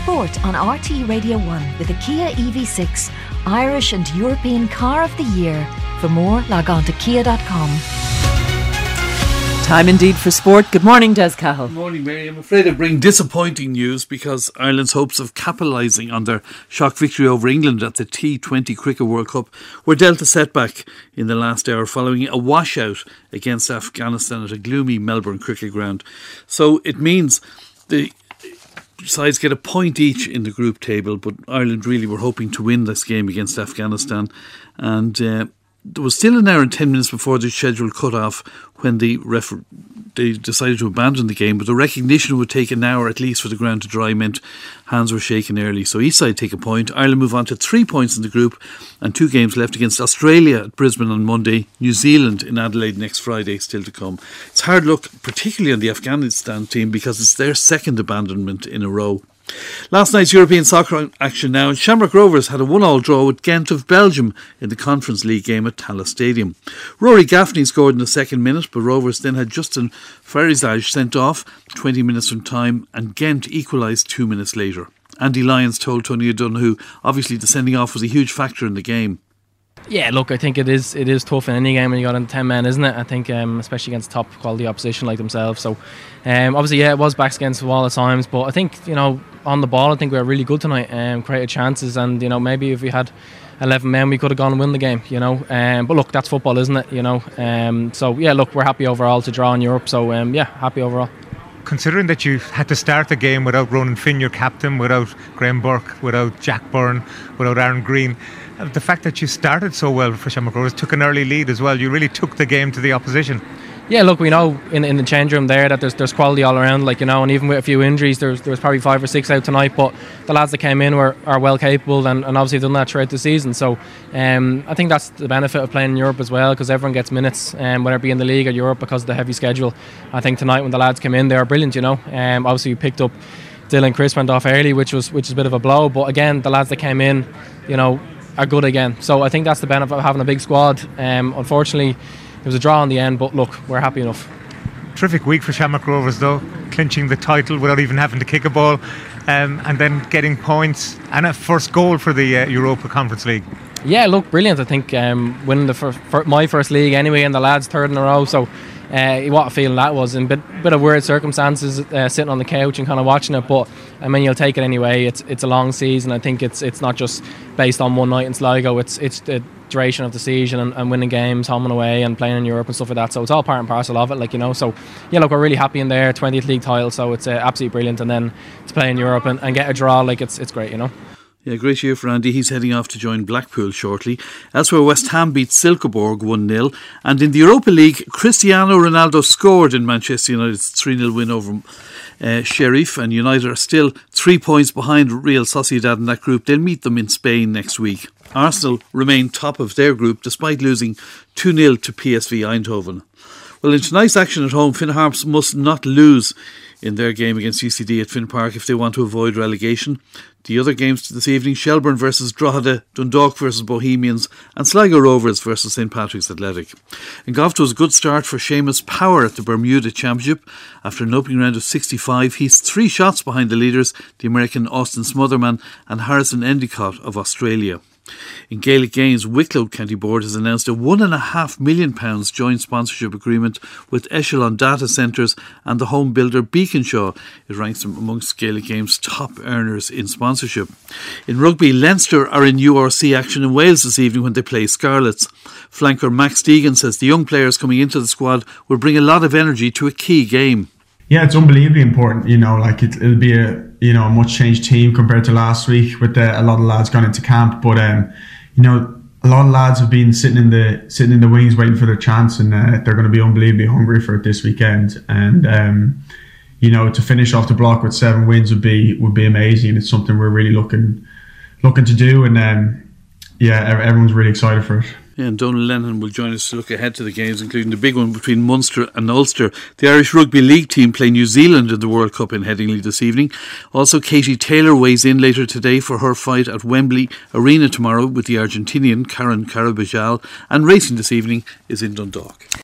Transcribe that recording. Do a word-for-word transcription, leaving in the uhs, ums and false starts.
sport on R T Radio one with the Kia E V six, Irish and European Car of the Year. For more, log on to kia dot com. Time indeed for sport. Good morning, Des Cahill. Good morning, Mary. I'm afraid I bring disappointing news because Ireland's hopes of capitalising on their shock victory over England at the T twenty Cricket World Cup were dealt a setback in the last hour following a washout against Afghanistan at a gloomy Melbourne cricket ground. So it means the sides get a point each in the group table, but Ireland really were hoping to win this game against Afghanistan, and uh, there was still an hour and ten minutes before the schedule cut off when the refer- they decided to abandon the game, but the recognition would take an hour at least for the ground to dry meant hands were shaken early. So each side take a point. Ireland move on to three points in the group and two games left against Australia at Brisbane on Monday, New Zealand in Adelaide next Friday still to come. It's hard luck, particularly on the Afghanistan team, because it's their second abandonment in a row. Last night's European soccer action now, and Shamrock Rovers had a one-all draw with Ghent of Belgium in the Conference League game at Tallaght Stadium. Rory Gaffney scored in the second minute, but Rovers then had Justin Farizaj sent off twenty minutes from time, and Ghent equalised two minutes later. Andy Lyons told Tony O'Donoghue obviously the sending off was a huge factor in the game. Yeah, look, I think it is it is tough in any game when you got in ten men, isn't it? I think, um, especially against top quality opposition like themselves. So, um, obviously, yeah, it was backs against the wall at times, but I think, you know, on the ball, I think we were really good tonight and um, created chances. And, you know, maybe if we had eleven men, we could have gone and win the game, you know. Um, but look, that's football, isn't it? You know. Um, so, yeah, look, we're happy overall to draw in Europe. So, um, yeah, happy overall. Considering that you had to start the game without Ronan Finn, your captain, without Graham Burke, without Jack Byrne, without Aaron Green, the fact that you started so well for Shamrock Rovers, took an early lead as well, you really took the game to the opposition. Yeah, look, we know in in the change room there that there's there's quality all around, like, you know, and even with a few injuries, there's there was probably five or six out tonight, but the lads that came in were are well capable and, and obviously done that throughout the season. So um, I think that's the benefit of playing in Europe as well, because everyone gets minutes, um, whether it be in the league or Europe, because of the heavy schedule. I think tonight when the lads came in, they were brilliant, you know. Um, obviously we picked up Dylan Chris went off early, which was which is a bit of a blow, but again, the lads that came in, you know, are good again. So I think that's the benefit of having a big squad. Um, unfortunately, it was a draw in the end, but look, we're happy enough. Terrific week for Shamrock Rovers though, clinching the title without even having to kick a ball, um, and then getting points and a first goal for the uh, Europa Conference League. Yeah, look, brilliant. I think um, winning the fir- fir- my first league anyway, and the lads third in a row. So uh, what a feeling that was, in a bit, bit of weird circumstances, uh, sitting on the couch and kind of watching it. But I mean, you'll take it anyway. It's it's a long season. I think it's it's not just based on one night in Sligo. It's it's the duration of the season and, and winning games home and away and playing in Europe and stuff like that. So it's all part and parcel of it, like, you know. So yeah, look, we're really happy in there. twentieth league title, so it's uh, absolutely brilliant. And then to play in Europe and, and get a draw, like, it's it's great, you know. Yeah, great year for Andy. He's heading off to join Blackpool shortly. Elsewhere, West Ham beat Silkeborg one nil. And in the Europa League, Cristiano Ronaldo scored in Manchester United's three nil win over uh, Sheriff. And United are still three points behind Real Sociedad in that group. They'll meet them in Spain next week. Arsenal remain top of their group despite losing two nil to P S V Eindhoven. Well, in tonight's action at home, Finn Harps must not lose in their game against U C D at Finn Park if they want to avoid relegation. The other games this evening, Shelbourne versus Drogheda, Dundalk versus Bohemians, and Sligo Rovers versus St Patrick's Athletic. In golf, it was a good start for Seamus Power at the Bermuda Championship. After an opening round of sixty-five, he's three shots behind the leaders, the American Austin Smotherman and Harrison Endicott of Australia. In Gaelic Games, Wicklow County Board has announced a one and a half million pounds joint sponsorship agreement with Echelon Data Centres and the home builder Beaconshaw. It ranks them amongst Gaelic Games' top earners in sponsorship. In rugby, Leinster are in U R C action in Wales this evening when they play Scarlets. Flanker Max Deegan says the young players coming into the squad will bring a lot of energy to a key game. Yeah, it's unbelievably important. You know, like it, it'll be a you know a much changed team compared to last week with the, a lot of lads gone into camp. But um, you know, a lot of lads have been sitting in the sitting in the wings waiting for their chance, and uh, they're going to be unbelievably hungry for it this weekend. And um, you know, to finish off the block with seven wins would be would be amazing. It's something we're really looking looking to do, and um, yeah, everyone's really excited for it. Yeah, and Donal Lennon will join us to look ahead to the games, including the big one between Munster and Ulster. The Irish Rugby League team play New Zealand in the World Cup in Headingley this evening. Also, Katie Taylor weighs in later today for her fight at Wembley Arena tomorrow with the Argentinian Karen Carabajal. And racing this evening is in Dundalk.